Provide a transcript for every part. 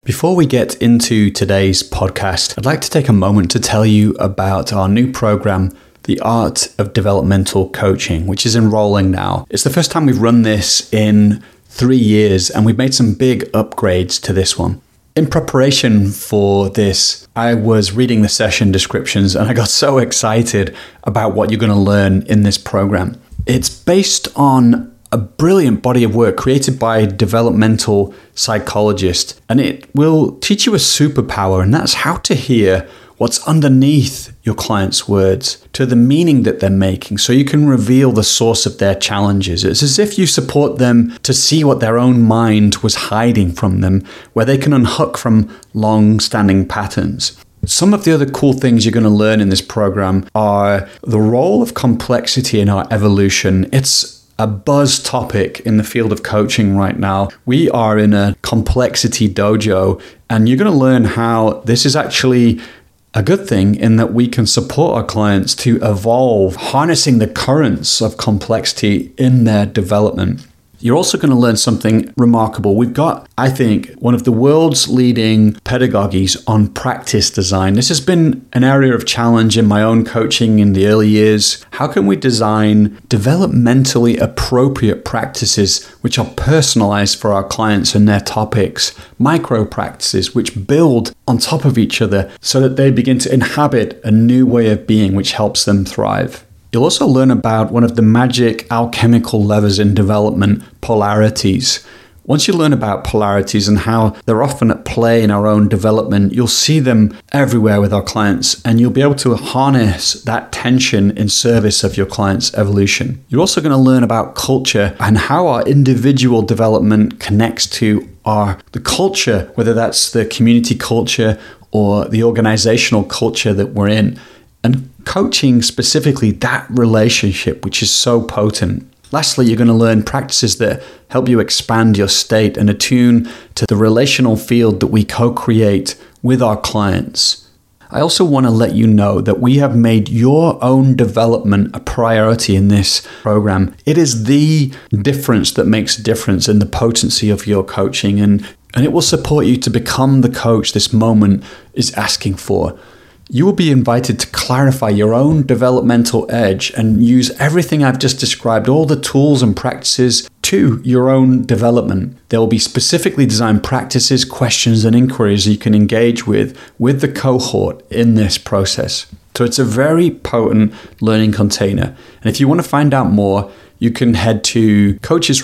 Before we get into today's podcast, I'd like to take a moment to tell you about our new program, The Art of Developmental Coaching, which is enrolling now. It's the first time we've run this in 3 years, and we've made some big upgrades to this one. In preparation for this, I was reading the session descriptions and I got so excited about what you're going to learn in this program. It's based on a brilliant body of work created by a developmental psychologist, and it will teach you a superpower, and that's how to hear what's underneath your client's words to the meaning that they're making, so you can reveal the source of their challenges. It's as if you support them to see what their own mind was hiding from them, where they can unhook from long-standing patterns. Some of the other cool things you're going to learn in this program are the role of complexity in our evolution. It's a buzz topic in the field of coaching right now. We are in a complexity dojo, and you're going to learn how this is actually a good thing in that we can support our clients to evolve, harnessing the currents of complexity in their development. You're also going to learn something remarkable. We've got, I think, one of the world's leading pedagogies on practice design. This has been an area of challenge in my own coaching in the early years. How can we design developmentally appropriate practices which are personalized for our clients and their topics? Micro practices which build on top of each other so that they begin to inhabit a new way of being which helps them thrive. You'll also learn about one of the magic alchemical levers in development, polarities. Once you learn about polarities and how they're often at play in our own development, you'll see them everywhere with our clients, and you'll be able to harness that tension in service of your client's evolution. You're also going to learn about culture and how our individual development connects to the culture, whether that's the community culture or the organizational culture that we're in. And coaching specifically that relationship, which is so potent. Lastly, you're going to learn practices that help you expand your state and attune to the relational field that we co-create with our clients. I also want to let you know that we have made your own development a priority in this program. It is the difference that makes a difference in the potency of your coaching, and it will support you to become the coach this moment is asking for. You will be invited to clarify your own developmental edge and use everything I've just described, all the tools and practices to your own development. There will be specifically designed practices, questions, and inquiries you can engage with the cohort in this process. So it's a very potent learning container. And if you want to find out more, you can head to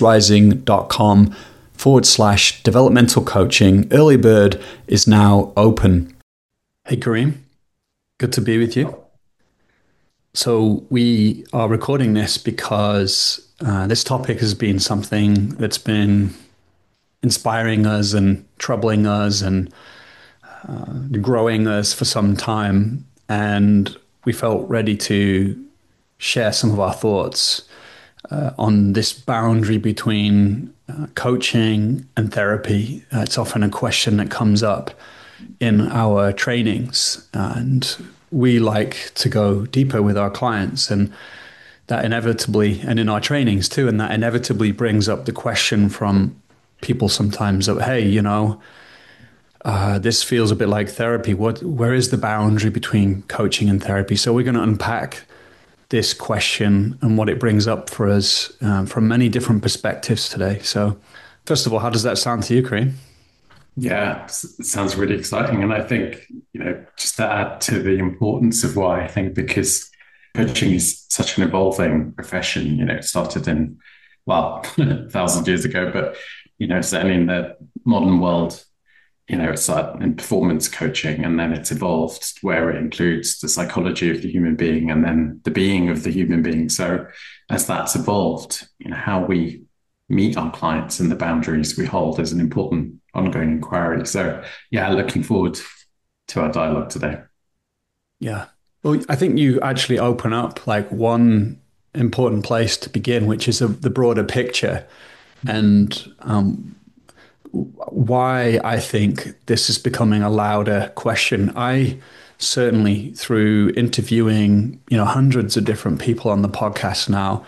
coachesrising.com/developmental coaching. Early bird is now open. Hey, Kareem. Good to be with you. So we are recording this because this topic has been something that's been inspiring us and troubling us and growing us for some time. And we felt ready to share some of our thoughts on this boundary between coaching and therapy. It's often a question that comes up in our trainings, and we like to go deeper with our clients, and that inevitably, and in our trainings too, and that inevitably brings up the question from people sometimes of, hey, this feels a bit like therapy. Where is the boundary between coaching and therapy? So we're going to unpack this question and what it brings up for us from many different perspectives today. So first of all, how does that sound to you, Kareem? Yeah, it sounds really exciting. And I think, just to add to the importance of why, I think because coaching is such an evolving profession, it started in, 1,000 years ago, but, certainly in the modern world, it started in performance coaching, and then it's evolved where it includes the psychology of the human being and then the being of the human being. So as that's evolved, how we meet our clients and the boundaries we hold is an important ongoing inquiry. So yeah, looking forward to our dialogue today. Yeah. Well, I think you actually open up like one important place to begin, which is the broader picture, and why I think this is becoming a louder question. I certainly, through interviewing, hundreds of different people on the podcast now,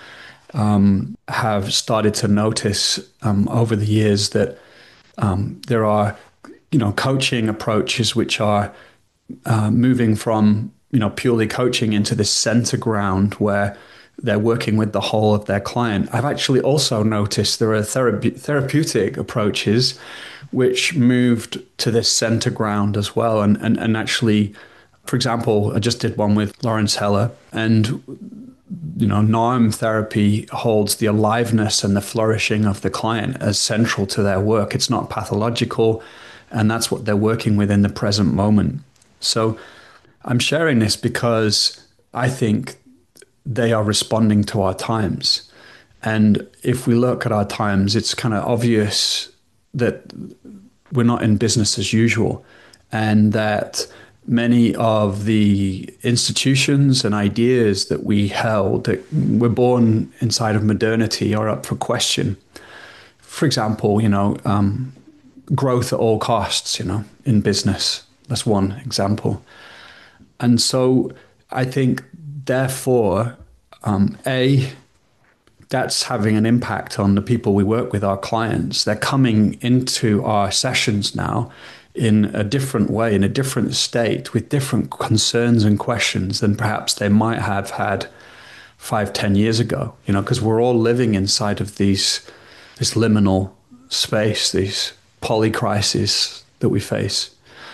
have started to notice over the years that there are coaching approaches which are moving from purely coaching into this center ground where they're working with the whole of their client. I've actually also noticed there are therapeutic approaches which moved to this center ground as well. And actually, for example, I just did one with Lawrence Heller, and NARM therapy holds the aliveness and the flourishing of the client as central to their work. It's not pathological, and that's what they're working with in the present moment. So I'm sharing this because I think they are responding to our times. And if we look at our times, it's kind of obvious that we're not in business as usual, and that many of the institutions and ideas that we held that were born inside of modernity are up for question. For example, growth at all costs, in business. That's one example. And so I think, therefore, that's having an impact on the people we work with, our clients. They're coming into our sessions now in a different way, in a different state, with different concerns and questions than perhaps they might have had 5-10 years ago, because we're all living inside of this liminal space, these polycrises that we face.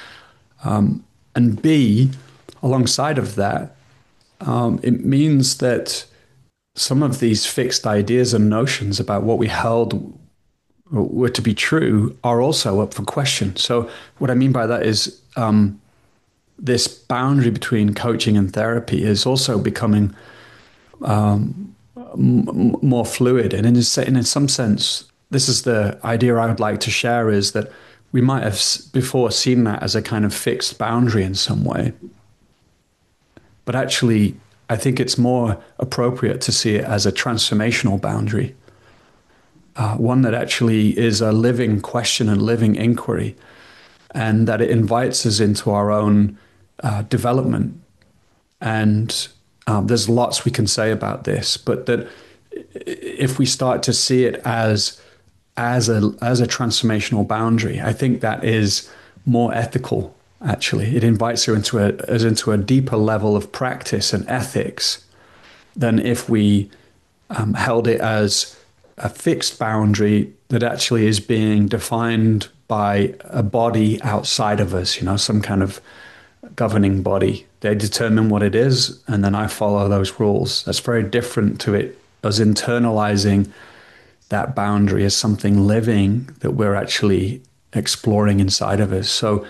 And B, alongside of that, it means that some of these fixed ideas and notions about what we held were to be true are also up for question. So what I mean by that is this boundary between coaching and therapy is also becoming more fluid. And in some sense, this is the idea I would like to share, is that we might have before seen that as a kind of fixed boundary in some way. But actually, I think it's more appropriate to see it as a transformational boundary. One that actually is a living question and living inquiry, and that it invites us into our own development. And there's lots we can say about this, but that if we start to see it as a transformational boundary, I think that is more ethical. Actually, it invites us into a deeper level of practice and ethics than if we held it as a fixed boundary that actually is being defined by a body outside of us, some kind of governing body. They determine what it is, and then I follow those rules. That's very different to us internalizing that boundary as something living that we're actually exploring inside of us. So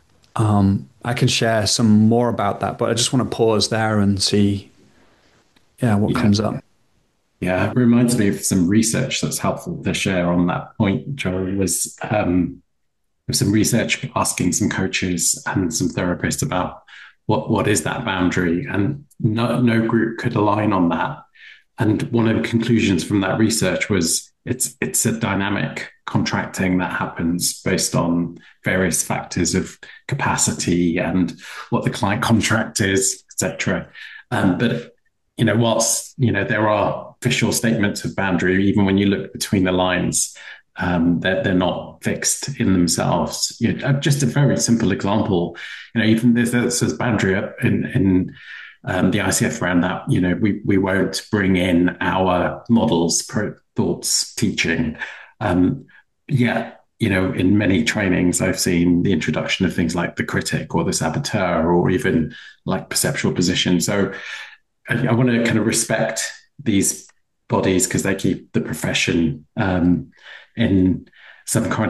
I can share some more about that, but I just want to pause there and see what comes up. Yeah, it reminds me of some research that's helpful to share on that point, Joel, was some research asking some coaches and some therapists about what is that boundary, and no group could align on that. And one of the conclusions from that research was it's a dynamic contracting that happens based on various factors of capacity and what the client contract is, etc. But whilst there are official statements of boundary, even when you look between the lines, they're not fixed in themselves. Just a very simple example. Even there's boundary in the ICF around that. We won't bring in our models, thoughts, teaching. In many trainings, I've seen the introduction of things like the critic or the saboteur, or even like perceptual position. So I want to kind of respect these bodies because they keep the profession in some kind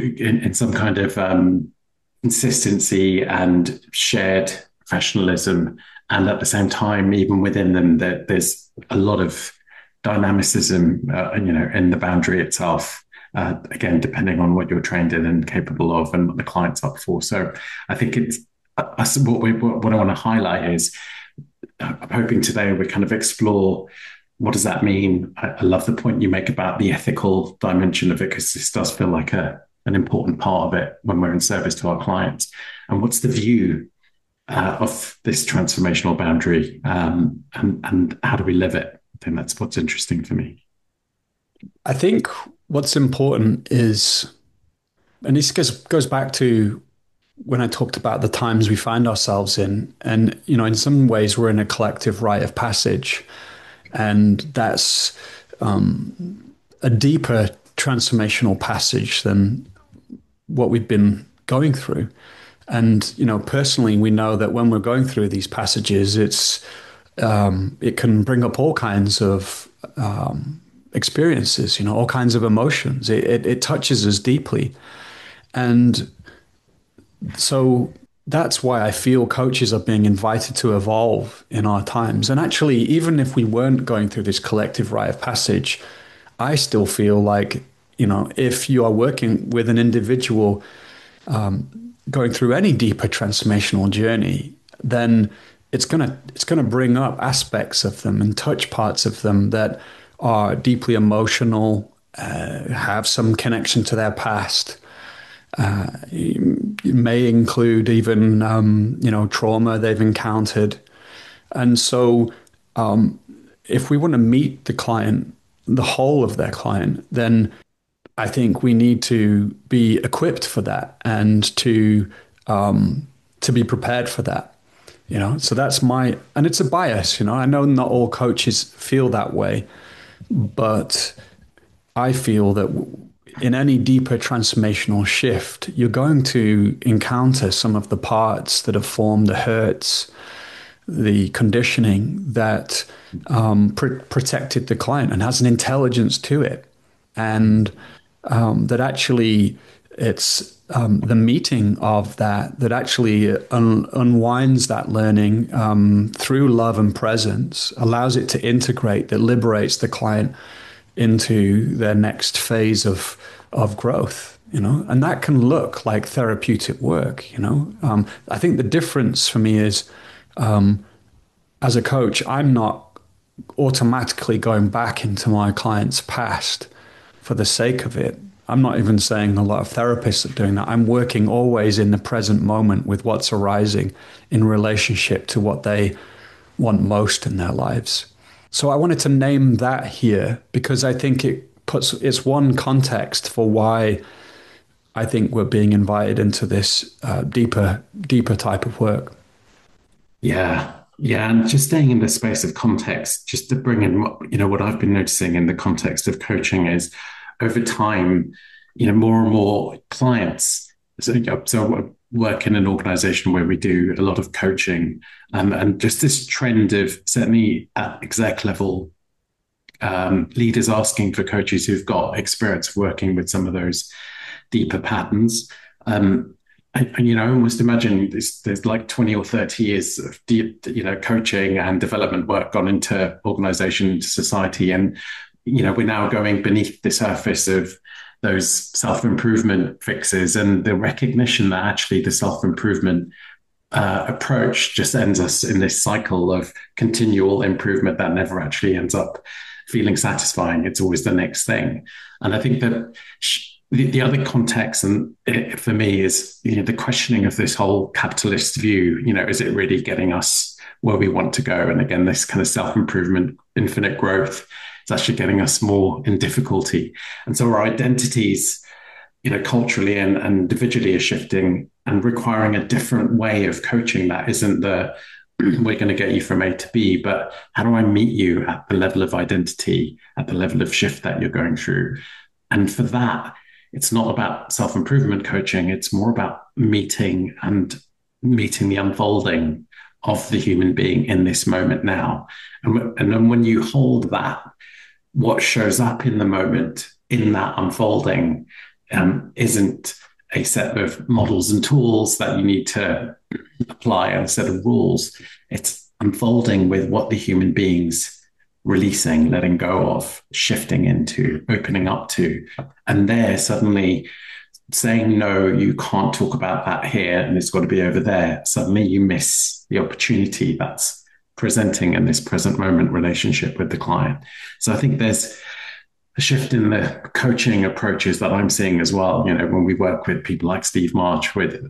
of consistency and shared professionalism. And at the same time, even within them, there's a lot of dynamicism, in the boundary itself. Again, depending on what you're trained in and capable of, and what the client's up for. So I think what I want to highlight is, I'm hoping today we kind of explore what does that mean. I love the point you make about the ethical dimension of it, because this does feel like an important part of it when we're in service to our clients. And what's the view of this transformational boundary, and how do we live it? I think that's what's interesting for me. I think what's important is And this goes back to when I talked about the times we find ourselves in. And, in some ways, we're in a collective rite of passage. And that's a deeper transformational passage than what we've been going through. And, personally, we know that when we're going through these passages, it can bring up all kinds of experiences, all kinds of emotions. It touches us deeply. And so that's why I feel coaches are being invited to evolve in our times. And actually, even if we weren't going through this collective rite of passage, I still feel like, if you are working with an individual going through any deeper transformational journey, then it's gonna bring up aspects of them and touch parts of them that are deeply emotional, have some connection to their past. It may include even trauma they've encountered, and so if we want to meet the client, the whole of their client, then I think we need to be equipped for that and to be prepared for that. So that's and it's a bias. I know not all coaches feel that way, but I feel that in any deeper transformational shift, you're going to encounter some of the parts that have formed the hurts, the conditioning that protected the client and has an intelligence to it. And that actually it's the meeting of that actually unwinds that learning through love and presence, allows it to integrate, that liberates the client into their next phase of growth, and that can look like therapeutic work. I think the difference for me is, as a coach, I'm not automatically going back into my client's past for the sake of it. I'm not even saying a lot of therapists are doing that. I'm working always in the present moment with what's arising in relationship to what they want most in their lives. So I wanted to name that here because I think it's one context for why I think we're being invited into this deeper type of work. Yeah. Yeah. And just staying in the space of context, just to bring in, what I've been noticing in the context of coaching is over time, more and more clients. So I work in an organization where we do a lot of coaching, and just this trend of certainly at exec level, leaders asking for coaches who've got experience of working with some of those deeper patterns. I almost imagine there's like 20 or 30 years of deep, coaching and development work gone into organization, into society. And, we're now going beneath the surface of those self-improvement fixes and the recognition that actually the self-improvement approach just ends us in this cycle of continual improvement that never actually ends up feeling satisfying. It's always the next thing. And I think that the other context, and for me, is the questioning of this whole capitalist view. Is it really getting us where we want to go? And again, this kind of self-improvement, infinite growth, is actually getting us more in difficulty. And so our identities, culturally and individually, are shifting and requiring a different way of coaching. That isn't we're going to get you from A to B, but how do I meet you at the level of identity, at the level of shift that you're going through? And for that, it's not about self-improvement coaching. It's more about meeting the unfolding of the human being in this moment now. And then when you hold that, what shows up in the moment in that unfolding isn't a set of models and tools that you need to apply, and a set of rules. It's unfolding with what the human being's releasing, letting go of, shifting into, opening up to. And there suddenly saying, no, you can't talk about that here and it's got to be over there. Suddenly you miss the opportunity that's presenting in this present moment relationship with the client. So I think there's a shift in the coaching approaches that I'm seeing as well. When we work with people like Steve March, with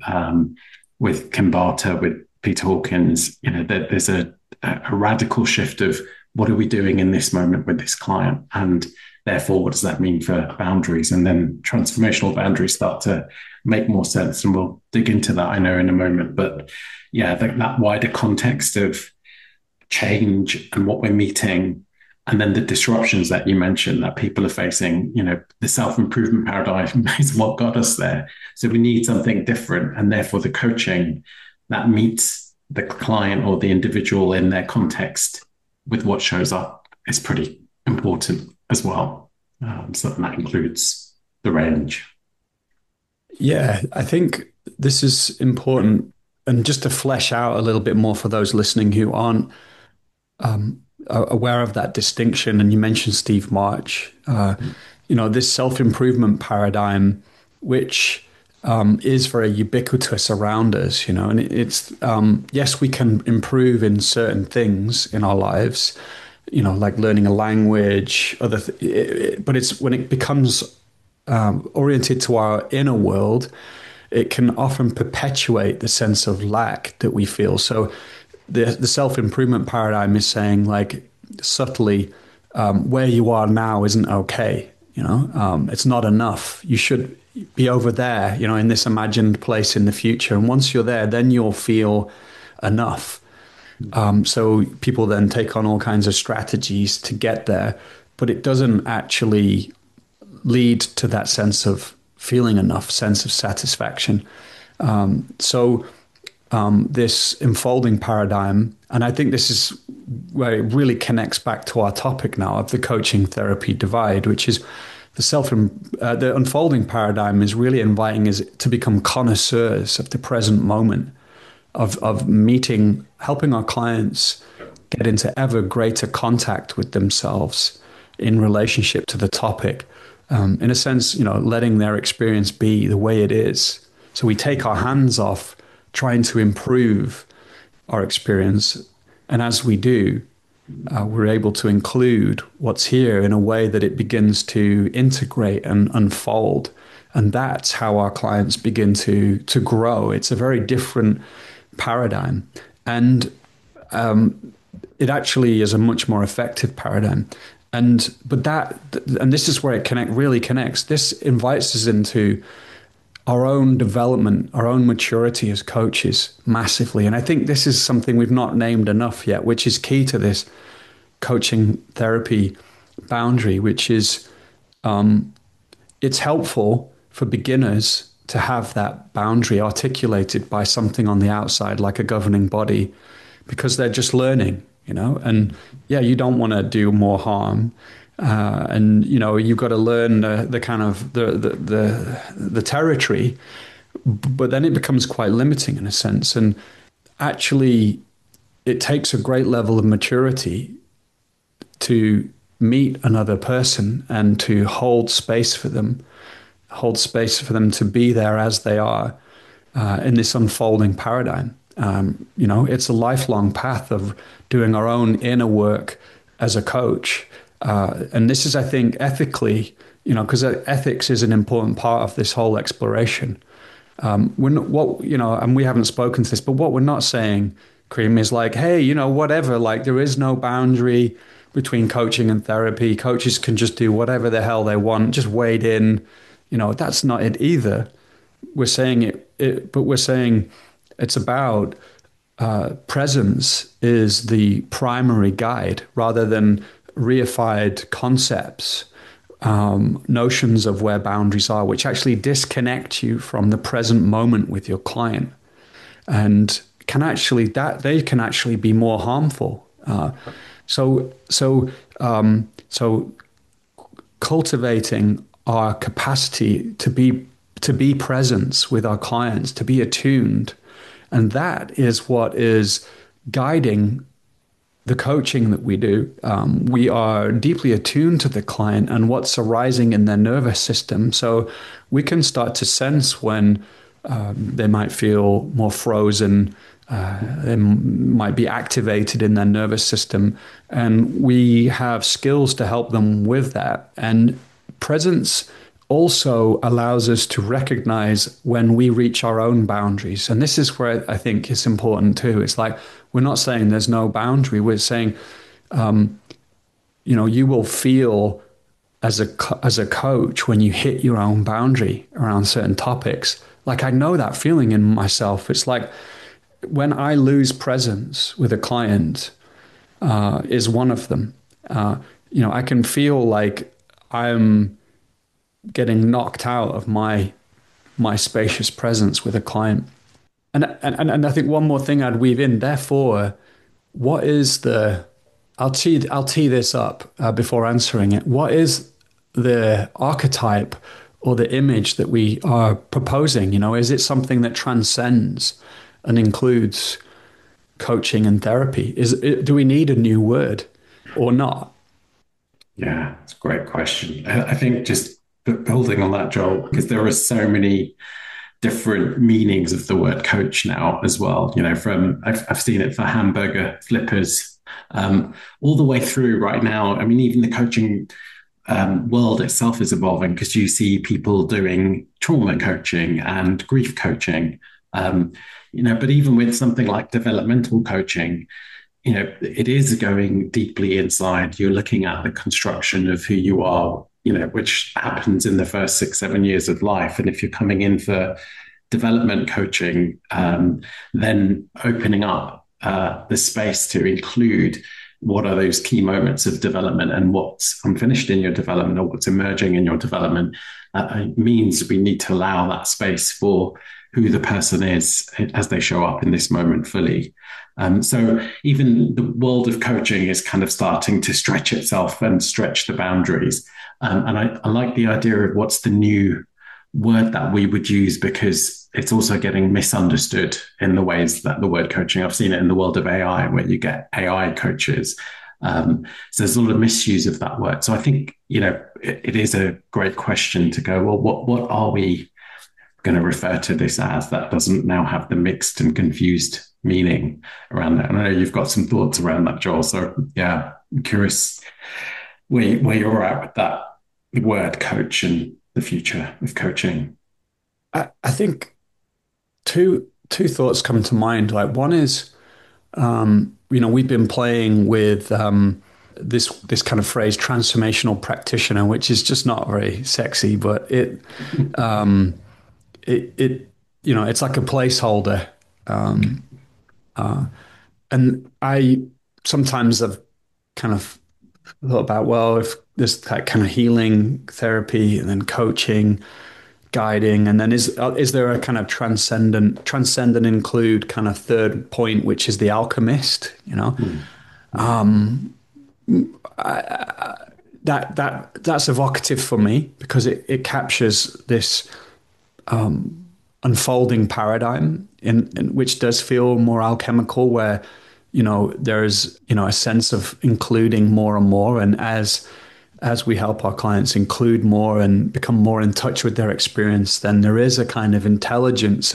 Kim Barter, with Peter Hawkins, there's a radical shift of what are we doing in this moment with this client? And therefore, what does that mean for boundaries? And then transformational boundaries start to make more sense. And we'll dig into that, I know, in a moment. But yeah, that wider context of change and what we're meeting, and then the disruptions that you mentioned that people are facing, the self-improvement paradigm is what got us there. So we need something different. And therefore the coaching that meets the client or the individual in their context with what shows up is pretty important as well. So that includes the range. Yeah, I think this is important. And just to flesh out a little bit more for those listening who aren't aware of that distinction, and you mentioned Steve March, this self-improvement paradigm, which is very ubiquitous around us, and it's, yes, we can improve in certain things in our lives, like learning a language, but it's when it becomes oriented to our inner world, it can often perpetuate the sense of lack that we feel. So the self-improvement paradigm is saying, like, subtly, where you are now isn't okay. It's not enough. You should be over there, in this imagined place in the future. And once you're there, then you'll feel enough. So people then take on all kinds of strategies to get there, but it doesn't actually lead to that sense of feeling enough, sense of satisfaction. This enfolding paradigm, and I think this is where it really connects back to our topic now of the coaching therapy divide, which is the unfolding paradigm is really inviting us to become connoisseurs of the present moment, of meeting, helping our clients get into ever greater contact with themselves in relationship to the topic. In a sense, letting their experience be the way it is. So we take our hands off trying to improve our experience. And as we do, we're able to include what's here in a way that it begins to integrate and unfold. And that's how our clients begin to grow. It's a very different paradigm. And it actually is a much more effective paradigm. And this is where it really connects. This invites us into our own development, our own maturity as coaches massively. And I think this is something we've not named enough yet, which is key to this coaching therapy boundary, which is it's helpful for beginners to have that boundary articulated by something on the outside, like a governing body, because they're just learning, and yeah, you don't want to do more harm. And you've got to learn the kind of the territory, but then it becomes quite limiting in a sense. And actually, it takes a great level of maturity to meet another person and to hold space for them to be there as they are in this unfolding paradigm. It's a lifelong path of doing our own inner work as a coach. And this is, I think, ethically, because ethics is an important part of this whole exploration. And we haven't spoken to this, but what we're not saying, Kareem, is like, hey, whatever, like there is no boundary between coaching and therapy. Coaches can just do whatever the hell they want, just wade in. That's not it either. We're saying but we're saying it's about presence is the primary guide rather than reified concepts, notions of where boundaries are, which actually disconnect you from the present moment with your client, and they can actually be more harmful. So cultivating our capacity to be presence with our clients, to be attuned, and that is what is guiding the coaching that we do. We are deeply attuned to the client and what's arising in their nervous system. So we can start to sense when they might feel more frozen, they might be activated in their nervous system. And we have skills to help them with that. And presence also allows us to recognize when we reach our own boundaries. And this is where I think it's important too. It's like, we're not saying there's no boundary. We're saying you will feel as a coach when you hit your own boundary around certain topics. Like, I know that feeling in myself. It's like when I lose presence with a client, is one of them. I can feel like I'm getting knocked out of my spacious presence with a client. And I think one more thing I'd weave in. Therefore, what is the? I'll tee this up before answering it. What is the archetype or the image that we are proposing? Is it something that transcends and includes coaching and therapy? Do we need a new word or not? Yeah, it's a great question. I think just building on that, Joel, because there are so many different meanings of the word coach now as well. From I've seen it for hamburger flippers, all the way through right now. I mean, even the coaching world itself is evolving because you see people doing trauma coaching and grief coaching. But even with something like developmental coaching, it is going deeply inside. You're looking at the construction of who you are, which happens in the first 6-7 years of life. And if you're coming in for development coaching, then opening up the space to include what are those key moments of development and what's unfinished in your development or what's emerging in your development means we need to allow that space for who the person is as they show up in this moment fully. So even the world of coaching is kind of starting to stretch itself and stretch the boundaries. And I like the idea of what's the new word that we would use, because it's also getting misunderstood in the ways that the word coaching, I've seen it in the world of AI, where you get AI coaches. So there's a lot of misuse of that word. So I think, it is a great question to go, well, what are we going to refer to this as that doesn't now have the mixed and confused meaning around that? And I know you've got some thoughts around that, Joel. So yeah, I'm curious where you're at with that word coach and the future of coaching. I think two thoughts come to mind. Like, one is, we've been playing with this kind of phrase, transformational practitioner, which is just not very sexy, but it's like a placeholder. And I sometimes have kind of thought about, well, if there's that kind of healing therapy and then coaching, guiding, and then is there a kind of transcendent include kind of third point, which is the alchemist? That's evocative for me because it captures this unfolding paradigm in which does feel more alchemical, where there's a sense of including more and more, and as we help our clients include more and become more in touch with their experience, then there is a kind of intelligence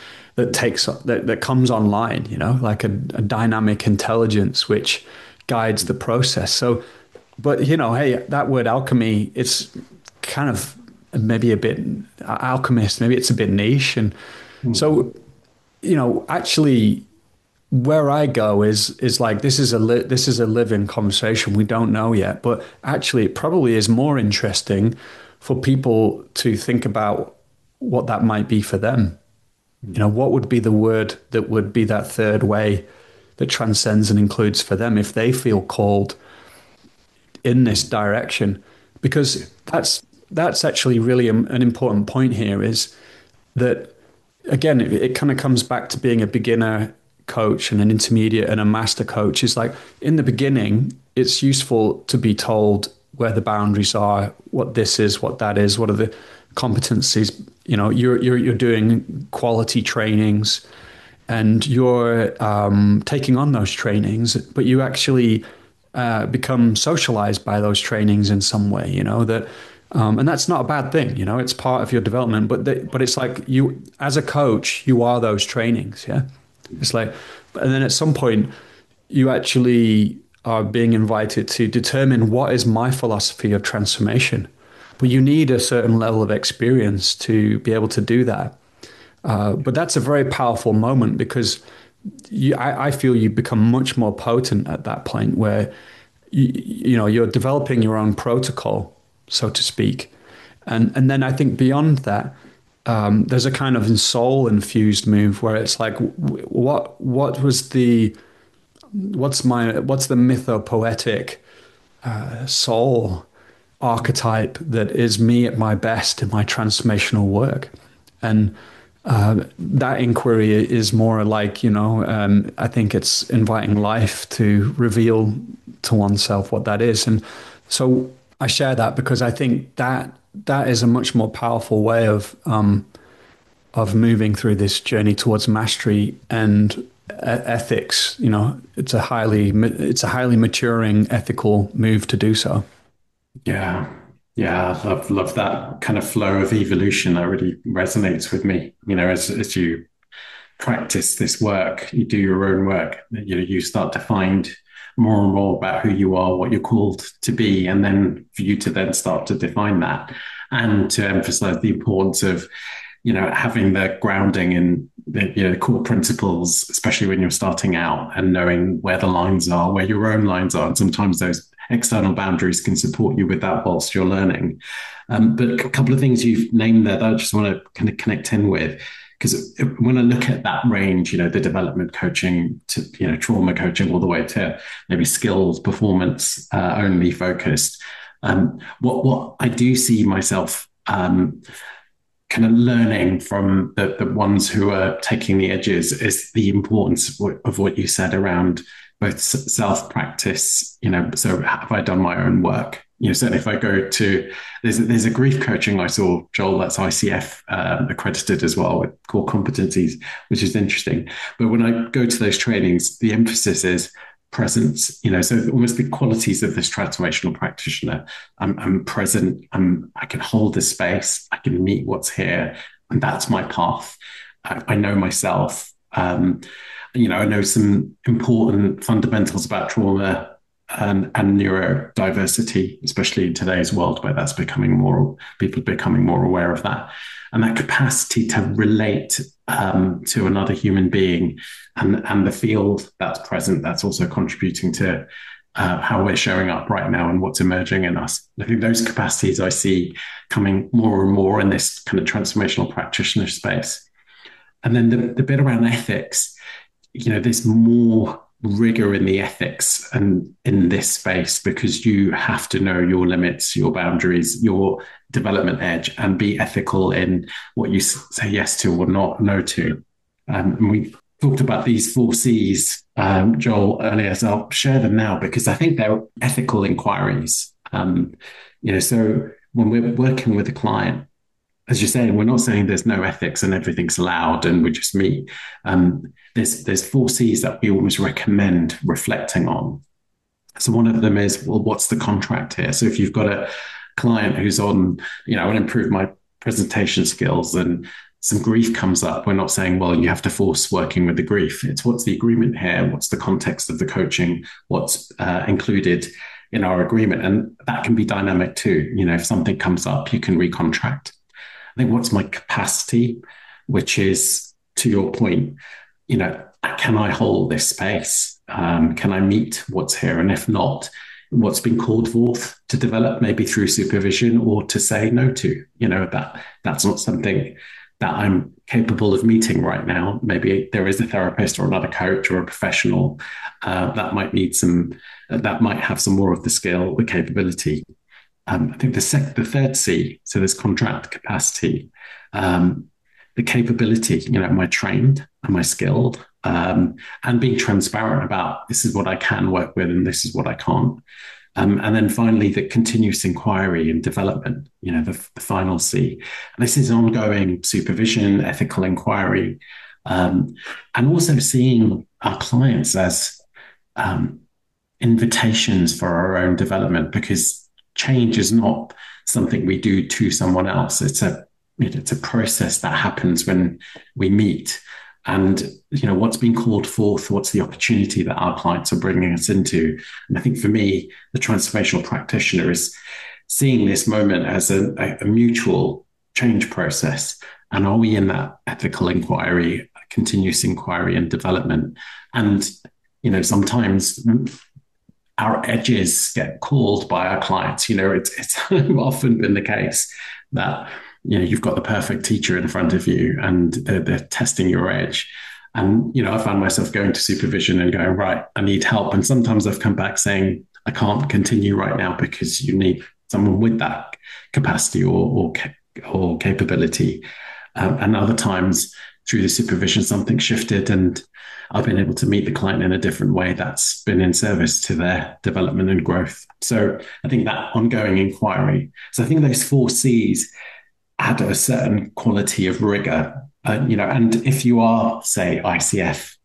that comes online, like a dynamic intelligence which guides the process. So, but hey, that word alchemy, it's kind of maybe a bit alchemist, maybe it's a bit niche, and so actually, where I go is like, this is a living conversation. We don't know yet, but actually it probably is more interesting for people to think about what that might be for them. What would be the word that would be that third way that transcends and includes for them if they feel called in this direction? Because that's actually really an important point here, is that, again, it kind of comes back to being a beginner coach and an intermediate and a master coach. Is like, in the beginning, it's useful to be told where the boundaries are, what this is, what that is, what are the competencies. You're doing quality trainings and you're taking on those trainings, but you actually become socialized by those trainings in some way, that and that's not a bad thing, it's part of your development, but it's like, you as a coach, you are those trainings. Yeah. It's like, and then at some point you actually are being invited to determine, what is my philosophy of transformation? But you need a certain level of experience to be able to do that. But that's a very powerful moment, because I feel you become much more potent at that point, where you're developing your own protocol, so to speak. And then I think beyond that, there's a kind of soul infused move where it's like, what was the what's the mythopoetic soul archetype that is me at my best in my transformational work? And that inquiry is more like, I think it's inviting life to reveal to oneself what that is. And so I share that because I think that is a much more powerful way of moving through this journey towards mastery and ethics. It's a highly maturing ethical move to do so. Yeah. Yeah, I love that kind of flow of evolution. That really resonates with me. As you practice this work, you do your own work, you start to find more and more about who you are, what you're called to be, and then for you to then start to define that and to emphasize the importance of, having the grounding in the core principles, especially when you're starting out, and knowing where the lines are, where your own lines are. And sometimes those external boundaries can support you with that whilst you're learning. But a couple of things you've named there that I just want to kind of connect in with, because when I look at that range, the development coaching to, trauma coaching, all the way to maybe skills, performance only focused, what I do see myself kind of learning from the ones who are taking the edges is the importance of what you said around both self-practice, so have I done my own work? Certainly if I go to, there's a grief coaching I saw, Joel, that's ICF accredited as well with core competencies, which is interesting. But when I go to those trainings, the emphasis is presence, so almost the qualities of this transformational practitioner. I'm present, I can hold the space, I can meet what's here, and that's my path. I know myself. I know some important fundamentals about trauma and neurodiversity, especially in today's world where that's people are becoming more aware of that. And that capacity to relate to another human being and the field that's present, that's also contributing to how we're showing up right now and what's emerging in us. I think those capacities I see coming more and more in this kind of transformational practitioner space. And then the bit around ethics, there's more rigor in the ethics and in this space because you have to know your limits, your boundaries, your development edge, and be ethical in what you say yes to or not no to. And we talked about these 4 C's, Joel, earlier, so I'll share them now because I think they're ethical inquiries. So when we're working with a client, as you're saying, we're not saying there's no ethics and everything's allowed and we just meet. There's 4 C's that we always recommend reflecting on. So one of them is, well, what's the contract here? So if you've got a client who's on, I want to improve my presentation skills and some grief comes up, we're not saying, well, you have to force working with the grief. It's what's the agreement here? What's the context of the coaching? What's included in our agreement? And that can be dynamic too. If something comes up, you can recontract. I think what's my capacity, which is, to your point, can I hold this space? Can I meet what's here? And if not, what's been called forth to develop, maybe through supervision or to say no to, that's not something that I'm capable of meeting right now. Maybe there is a therapist or another coach or a professional that might have some more of the skill, the capability. I think the third C, so there's contract capacity, the capability, am I trained? Am I skilled? And being transparent about this is what I can work with and this is what I can't. And then finally, the continuous inquiry and development, the final C. And this is ongoing supervision, ethical inquiry, and also seeing our clients as invitations for our own development, because change is not something we do to someone else. It's a process that happens when we meet. And, what's being called forth, what's the opportunity that our clients are bringing us into? And I think for me, the transformational practitioner is seeing this moment as a mutual change process. And are we in that ethical inquiry, continuous inquiry and development? And, sometimes our edges get called by our clients. It's often been the case that, you've got the perfect teacher in front of you and they're testing your edge. And, I found myself going to supervision and going, right, I need help. And sometimes I've come back saying, I can't continue right now because you need someone with that capacity or capability. And other times through the supervision, something shifted and I've been able to meet the client in a different way that's been in service to their development and growth. So I think that ongoing inquiry. So I think those 4 C's add a certain quality of rigor. And if you are, say, ICF,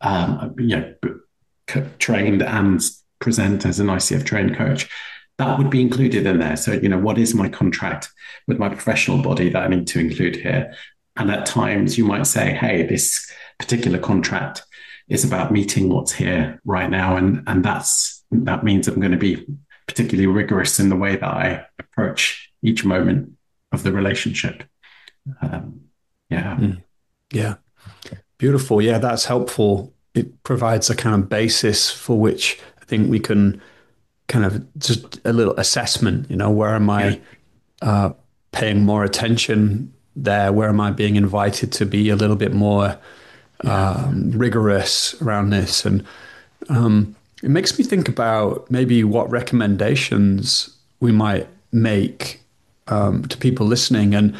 trained and present as an ICF trained coach, that would be included in there. So, what is my contract with my professional body that I need to include here? And at times you might say, hey, this particular contract is about meeting what's here right now. And that means I'm going to be particularly rigorous in the way that I approach each moment of the relationship. Yeah. Beautiful. Yeah, that's helpful. It provides a kind of basis for which I think we can kind of just a little assessment, where am I paying more attention there? Where am I being invited to be a little bit more rigorous around this? And it makes me think about maybe what recommendations we might make to people listening. And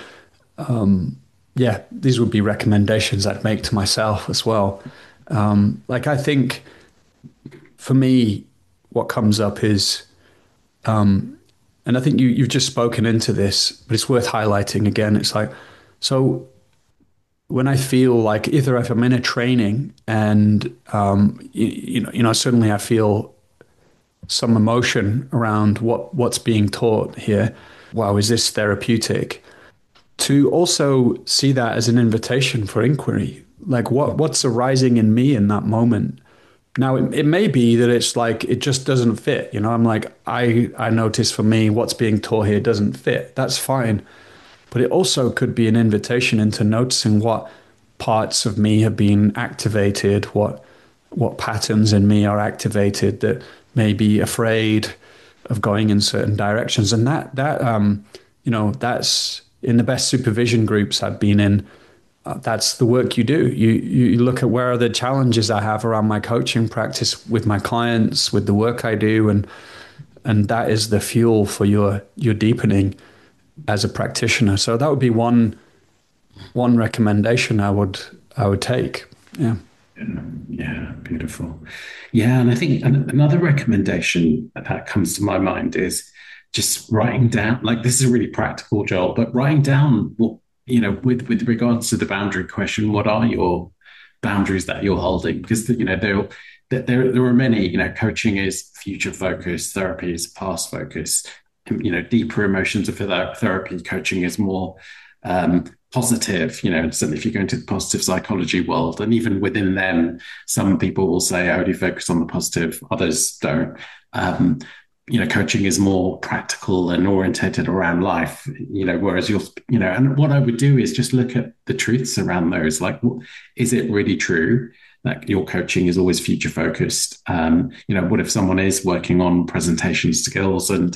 these would be recommendations I'd make to myself as well. I think for me, what comes up is, and I think you've just spoken into this, but it's worth highlighting again. It's like, so when I feel like either if I'm in a training and, suddenly I feel some emotion around what's being taught here. Wow, is this therapeutic? To also see that as an invitation for inquiry, like what's arising in me in that moment. Now, it may be that it's like, it just doesn't fit. I'm like, I notice for me, what's being taught here doesn't fit. That's fine. But it also could be an invitation into noticing what parts of me have been activated, what patterns in me are activated that may be afraid of going in certain directions. And that's in the best supervision groups I've been in. That's the work you do. You look at where are the challenges I have around my coaching practice with my clients, with the work I do, and that is the fuel for your deepening as a practitioner. So that would be one recommendation I would take. Yeah. Yeah, beautiful. Yeah, and I think another recommendation that comes to my mind is just writing down, like this is really practical, Joel, but writing down what, with regards to the boundary question, what are your boundaries that you're holding? Because, there are many, coaching is future focused, therapy is past focused, deeper emotions of therapy, coaching is more positive, certainly if you go into the positive psychology world, and even within them, some people will say, I only focus on the positive, others don't. Coaching is more practical and orientated around life, whereas and what I would do is just look at the truths around those. Like, is it really true that your coaching is always future focused? What if someone is working on presentation skills and,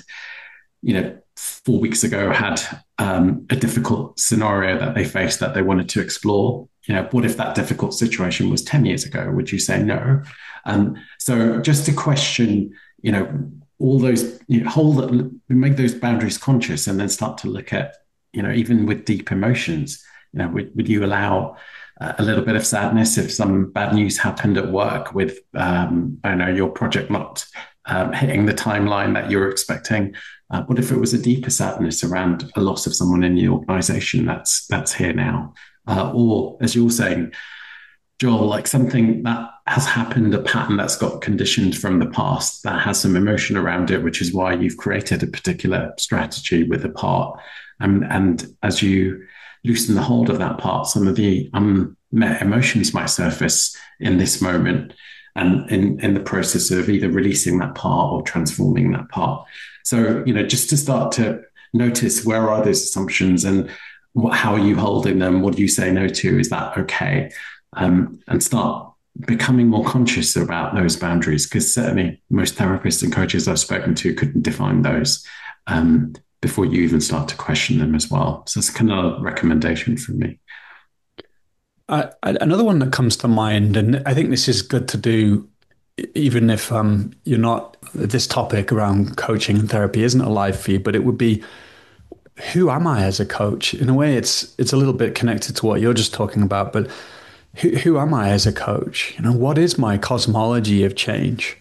4 weeks ago had a difficult scenario that they faced that they wanted to explore? What if that difficult situation was 10 years ago? Would you say no? So just to question, all those, make those boundaries conscious, and then start to look at, even with deep emotions, would you allow a little bit of sadness if some bad news happened at work with, your project not hitting the timeline that you were expecting? What if it was a deeper sadness around a loss of someone in the organization that's here now? Or as you're saying, Joel, like something that has happened, a pattern that's got conditioned from the past that has some emotion around it, which is why you've created a particular strategy with a part. And as you loosen the hold of that part, some of the unmet emotions might surface in this moment and in the process of either releasing that part or transforming that part. So, just to start to notice where are those assumptions and how are you holding them? What do you say no to? Is that okay? And start becoming more conscious about those boundaries, because certainly most therapists and coaches I've spoken to couldn't define those before you even start to question them as well. So it's kind of a recommendation from me. Another one that comes to mind, and I think this is good to do, even if you're not, this topic around coaching and therapy isn't a live feed, but it would be, who am I as a coach? In a way, it's a little bit connected to what you're just talking about, but who am I as a coach? You know, what is my cosmology of change?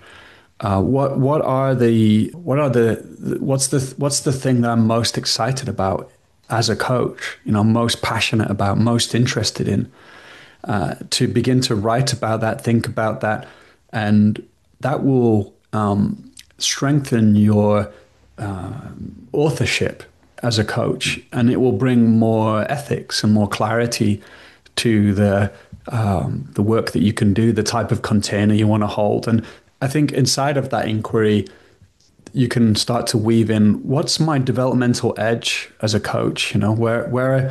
What's the thing that I'm most excited about as a coach? You know, most passionate about, most interested in. To begin to write about that, think about that, and that will strengthen your authorship as a coach, and it will bring more ethics and more clarity to the work that you can do, the type of container you want to hold. And I think inside of that inquiry, you can start to weave in, what's my developmental edge as a coach? You know, where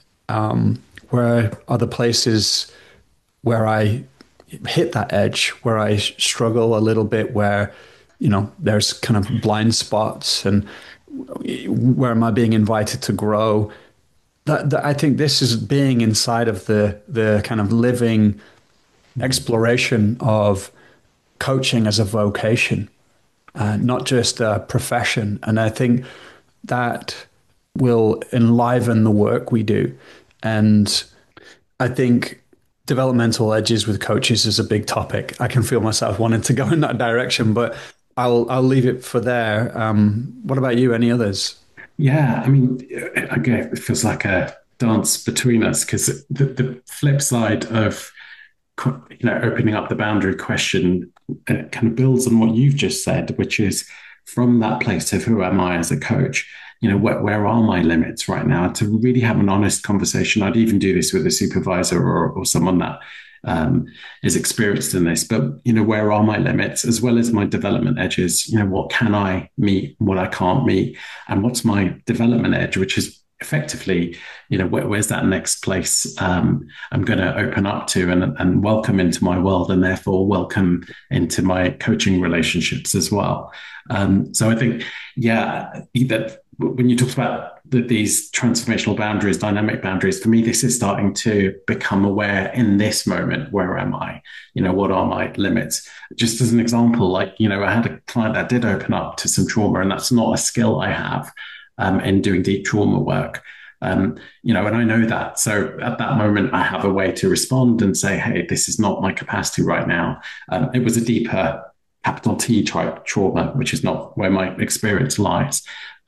are the places where I hit that edge, where I struggle a little bit, where, you know, there's kind of blind spots, and where am I being invited to grow? That I think this is being inside of the kind of living exploration of coaching as a vocation, not just a profession. And I think that will enliven the work we do. And I think developmental edges with coaches is a big topic. I can feel myself wanting to go in that direction, but I'll leave it for there. What about you? Any others? Yeah, I mean, again, it feels like a dance between us, because the flip side of, you know, opening up the boundary question kind of builds on what you've just said, which is, from that place of who am I as a coach, you know, where are my limits right now? To really have an honest conversation. I'd even do this with a supervisor or someone that is experienced in this. But, you know, where are my limits, as well as my development edges? You know, what can I meet, what I can't meet, and what's my development edge, which is effectively, you know, where's that next place I'm going to open up to and welcome into my world, and therefore welcome into my coaching relationships as well. So I think, yeah, that when you talk about these transformational boundaries, dynamic boundaries, for me, this is starting to become aware in this moment. Where am I? You know, what are my limits? Just as an example, like, you know, I had a client that did open up to some trauma, and that's not a skill I have in doing deep trauma work. You know, and I know that. So at that moment, I have a way to respond and say, hey, this is not my capacity right now. It was a deeper capital T type trauma, which is not where my experience lies.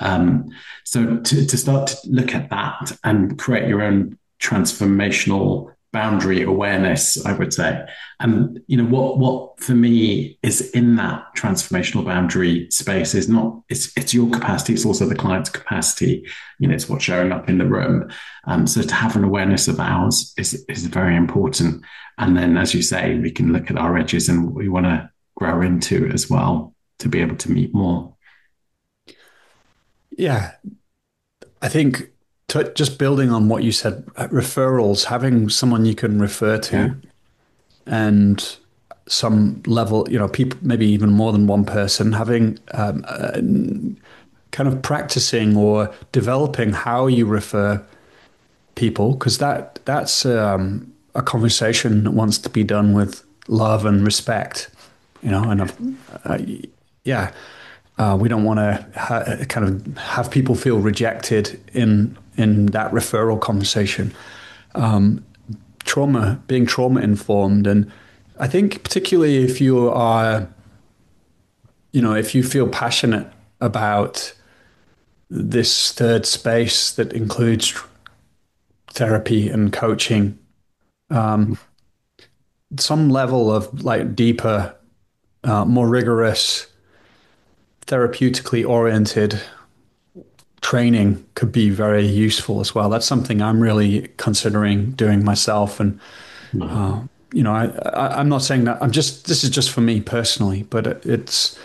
So to start to look at that and create your own transformational boundary awareness, I would say. And, you know, what for me is in that transformational boundary space is not, it's your capacity, it's also the client's capacity. You know, it's what's showing up in the room. So to have an awareness of ours is very important. And then, as you say, we can look at our edges and what we want to grow into as well, to be able to meet more. Yeah, I think just building on what you said, referrals, having someone you can refer to, Yeah. and some level, you know, people, maybe even more than one person, having kind of practicing or developing how you refer people, because that's a conversation that wants to be done with love and respect, you know, and yeah. We don't want to kind of have people feel rejected in that referral conversation. Being trauma informed, and I think particularly if you are, you know, if you feel passionate about this third space that includes therapy and coaching, some level of like deeper, more rigorous, therapeutically oriented training could be very useful as well. That's something I'm really considering doing myself. And, you know, I'm not saying that this is just for me personally, but it's,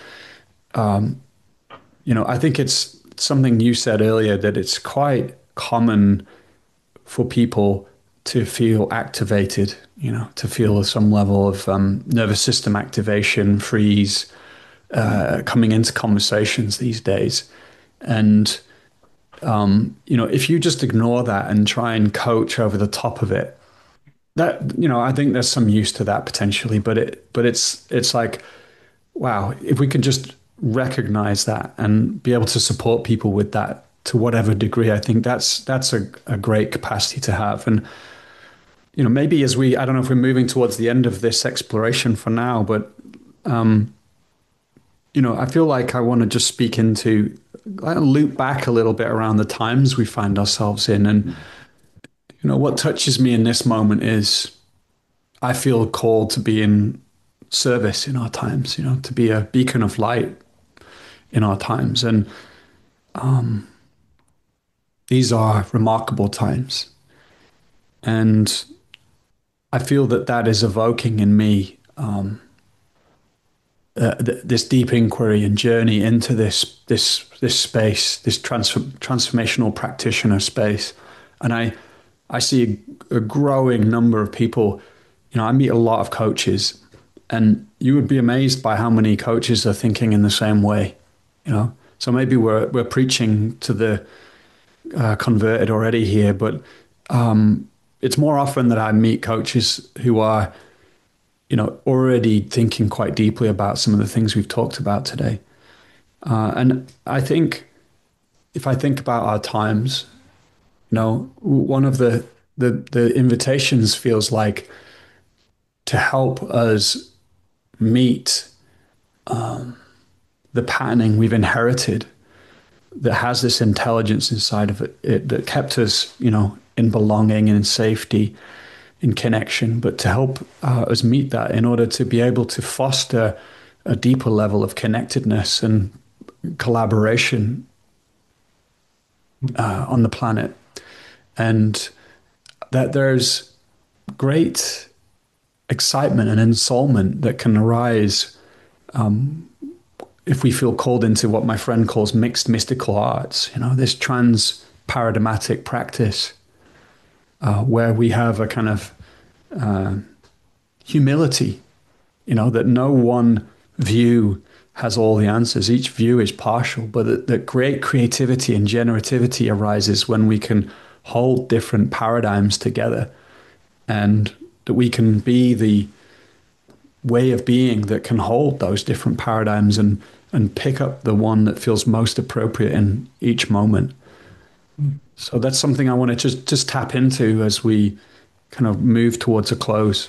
you know, I think it's something you said earlier, that it's quite common for people to feel activated, to feel some level of nervous system activation, freeze, coming into conversations these days. And, if you just ignore that and try and coach over the top of it, that, I think there's some use to that potentially, but it's like, wow, if we can just recognize that and be able to support people with that to whatever degree, I think that's a great capacity to have. And, maybe I don't know if we're moving towards the end of this exploration for now, but, I feel like I want to just speak into, loop back a little bit around the times we find ourselves in. And, what touches me in this moment is I feel called to be in service in our times, to be a beacon of light in our times. And these are remarkable times. And I feel that is evoking in me this deep inquiry and journey into this space, this transformational practitioner space. And I see a growing number of people. I meet a lot of coaches, and you would be amazed by how many coaches are thinking in the same way. So maybe we're preaching to the converted already here, but it's more often that I meet coaches who are, already thinking quite deeply about some of the things we've talked about today. And I think if I think about our times, one of the invitations feels like to help us meet the patterning we've inherited that has this intelligence inside of it that kept us, in belonging and in safety, in connection, but to help us meet that in order to be able to foster a deeper level of connectedness and collaboration on the planet. And that there's great excitement and ensoulment that can arise if we feel called into what my friend calls mixed mystical arts, this trans-paradigmatic practice where we have a kind of humility, that no one view has all the answers. Each view is partial, but that great creativity and generativity arises when we can hold different paradigms together, and that we can be the way of being that can hold those different paradigms and pick up the one that feels most appropriate in each moment. So that's something I want to just tap into as we kind of move towards a close.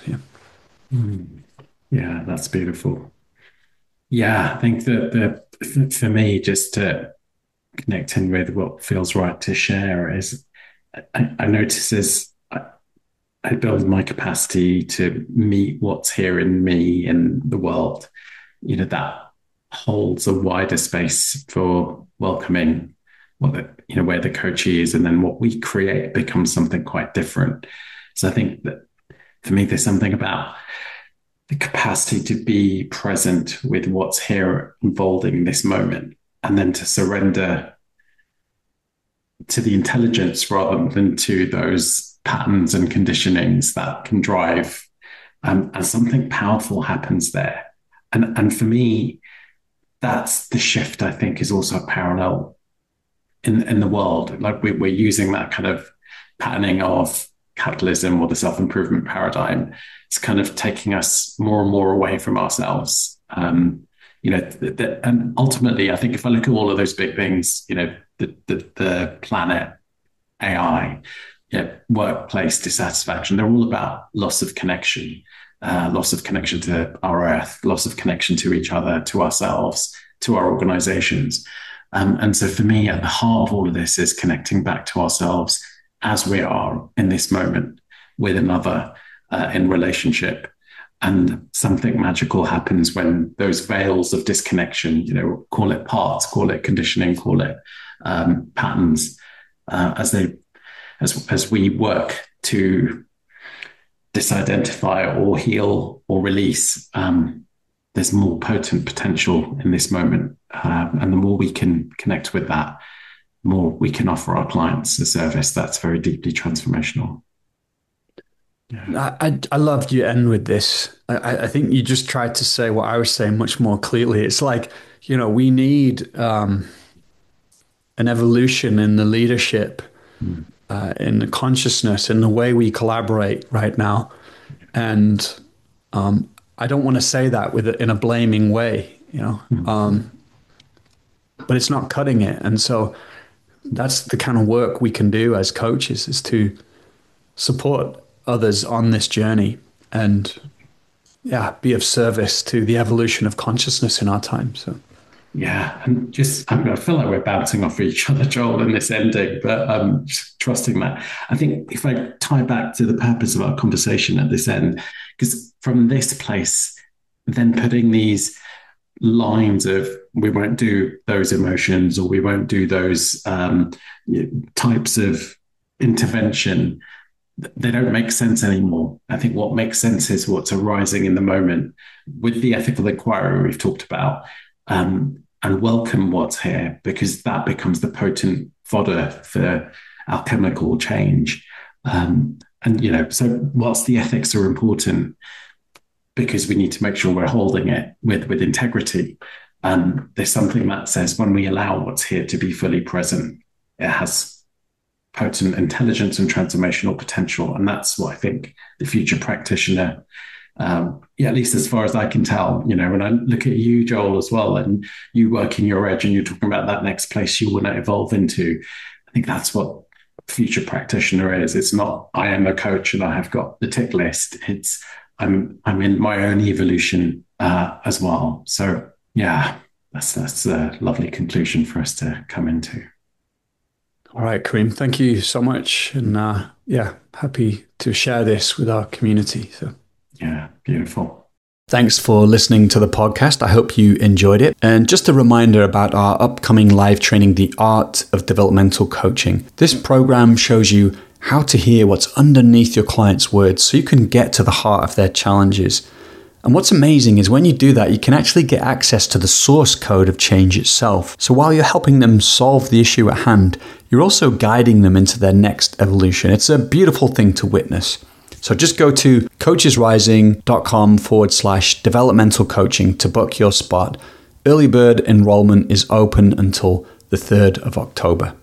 Yeah, that's beautiful. Yeah, I think that for me, just to connect in with what feels right to share is I notice as I build my capacity to meet what's here in me in the world, that holds a wider space for welcoming where the coachee is, and then what we create becomes something quite different. So I think that for me, there's something about the capacity to be present with what's here unfolding this moment, and then to surrender to the intelligence rather than to those patterns and conditionings that can drive, and something powerful happens there. And for me, that's the shift I think is also parallel in the world. Like we're using that kind of patterning of capitalism or the self-improvement paradigm. It's kind of taking us more and more away from ourselves. And ultimately, I think if I look at all of those big things, the planet, AI, workplace dissatisfaction, they're all about loss of connection to our earth, loss of connection to each other, to ourselves, to our organizations. And so for me, at the heart of all of this is connecting back to ourselves as we are in this moment with another in relationship. And something magical happens when those veils of disconnection, call it parts, call it conditioning, call it patterns, as we work to disidentify or heal or release, there's more potent potential in this moment. And the more we can connect with that, the more we can offer our clients a service that's very deeply transformational. I loved you end with this. I think you just tried to say what I was saying much more clearly. It's like, we need an evolution in the leadership, Mm. in the consciousness, in the way we collaborate right now. And I don't want to say that in a blaming way, but it's not cutting it. And so that's the kind of work we can do as coaches, is to support others on this journey and be of service to the evolution of consciousness in our time. So yeah, and I feel like we're bouncing off each other, Joel, in this ending, but just trusting that. I think if I tie back to the purpose of our conversation at this end, because from this place, then putting these lines of we won't do those emotions or we won't do those types of intervention, they don't make sense anymore. I think what makes sense is what's arising in the moment with the ethical inquiry we've talked about, and welcome what's here, because that becomes the potent fodder for alchemical change. So whilst the ethics are important, because we need to make sure we're holding it with integrity, there's something that says when we allow what's here to be fully present, it has potent intelligence and transformational potential. And that's what I think the future practitioner, at least as far as I can tell, when I look at you, Joel, as well, and you working your edge and you're talking about that next place you want to evolve into, I think that's what future practitioner is. It's not, I am a coach and I have got the tick list. It's, I'm in my own evolution as well. So yeah, that's a lovely conclusion for us to come into. All right, Kareem, thank you so much. And happy to share this with our community. So yeah, beautiful. Thanks for listening to the podcast. I hope you enjoyed it. And just a reminder about our upcoming live training, The Art of Developmental Coaching. This program shows you how to hear what's underneath your client's words so you can get to the heart of their challenges. And what's amazing is when you do that, you can actually get access to the source code of change itself. So while you're helping them solve the issue at hand, you're also guiding them into their next evolution. It's a beautiful thing to witness. So just go to coachesrising.com/developmental coaching to book your spot. Early bird enrollment is open until the 3rd of October.